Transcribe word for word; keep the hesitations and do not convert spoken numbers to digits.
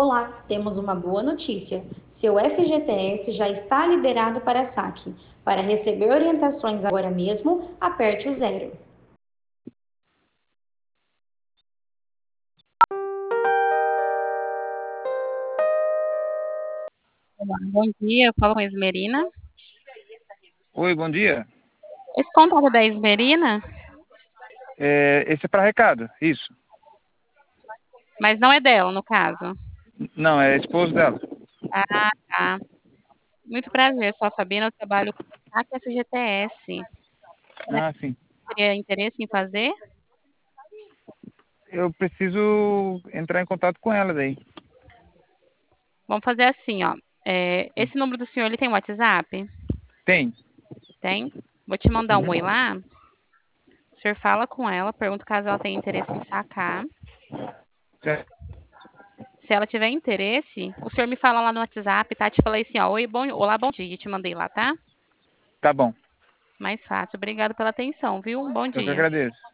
Olá, temos uma boa notícia. Seu F G T S já está liberado para saque. Para receber orientações agora mesmo, aperte o zero. Olá, bom dia, eu falo com a Esmerina. Oi, bom dia. Esse contato é da Esmerina, É, esse é para recado, isso. mas não é dela, no caso. Não, é esposo dela. Ah, tá. Muito prazer, sou a Fabiana, eu trabalho com o saque F G T S. Ela Ah, sim. teria interesse em fazer? Eu preciso entrar em contato com ela daí. Vamos fazer assim, ó. É, esse número do senhor, ele tem WhatsApp? Tem. Tem? Vou te mandar um Uhum. oi lá. O senhor fala com ela, pergunta caso ela tenha interesse em sacar. Certo. Se ela tiver interesse, o senhor me fala lá no WhatsApp, tá? Te falei assim, ó, oi, bom, olá, bom dia, te mandei lá, tá? Tá bom. Mais fácil. Obrigado pela atenção, viu? Um bom Eu que dia. agradeço.